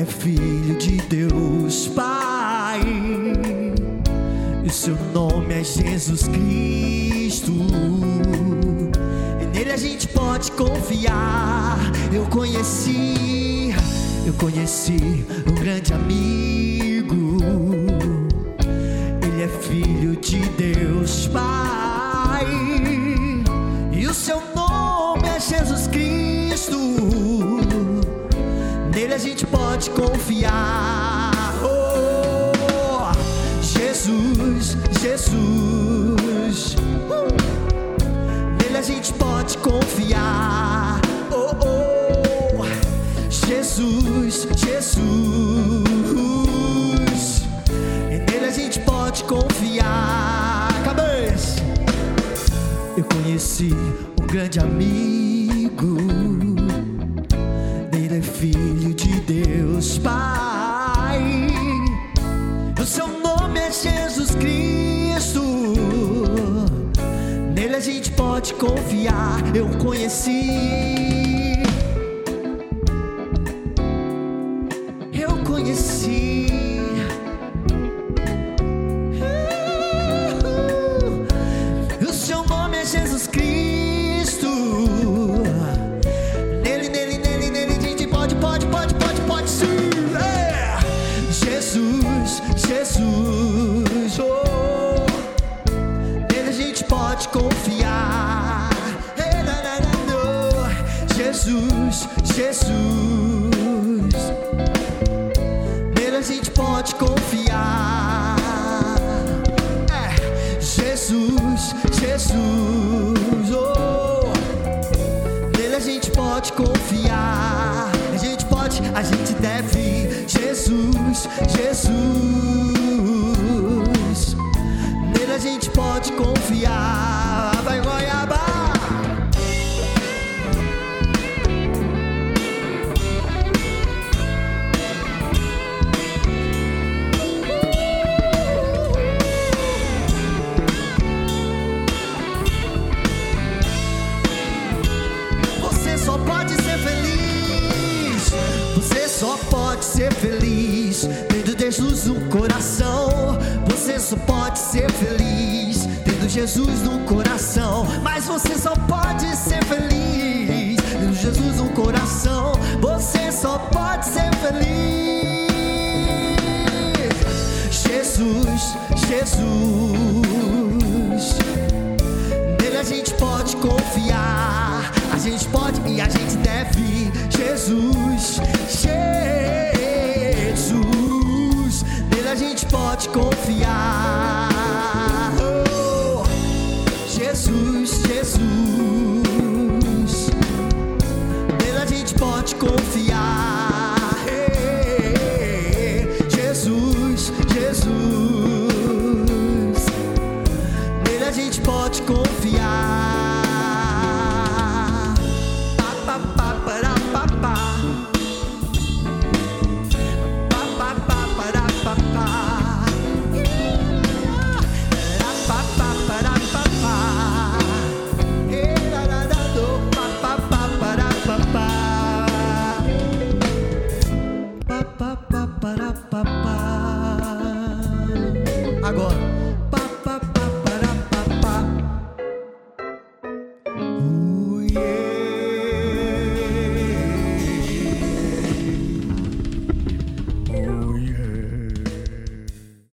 Filho de Deus Pai, e seu nome é Jesus Cristo. E nele a gente pode confiar. Eu conheci um grande amigo. Ele é Filho de Deus Pai, e o seu nome é Jesus Cristo. Nele a gente pode confiar. Oh, Jesus, Jesus. Nele a gente pode confiar. Oh, oh, Jesus, Jesus. E nele a gente pode confiar. Cabeça. Eu conheci um grande amigo. Ele é Filho de Deus Pai, o seu nome é Jesus Cristo. Nele a gente pode confiar. Eu conheci. O seu nome é Jesus Cristo. Nele a gente pode sim. Jesus, Jesus. Oh, nele a gente pode confiar. Jesus, Jesus. Nele a gente pode confiar. Jesus, Jesus. Oh, nele a gente pode confiar. A gente deve. Jesus, Jesus. Nele a gente pode confiar. Vai, Goiaba. Você só pode ser feliz. Você só pode ser feliz tendo Jesus no coração. Você só pode ser feliz tendo Jesus no coração. Mas você só pode ser feliz tendo Jesus no coração. Você só pode ser feliz. Jesus, Jesus. Nele a gente pode confiar. A gente pode e a gente deve. Jesus, Jesus. Nele a gente pode confiar. Oh, Jesus, Jesus. Nele a gente pode confiar. Jesus, Jesus. Nele a gente pode confiar. Agora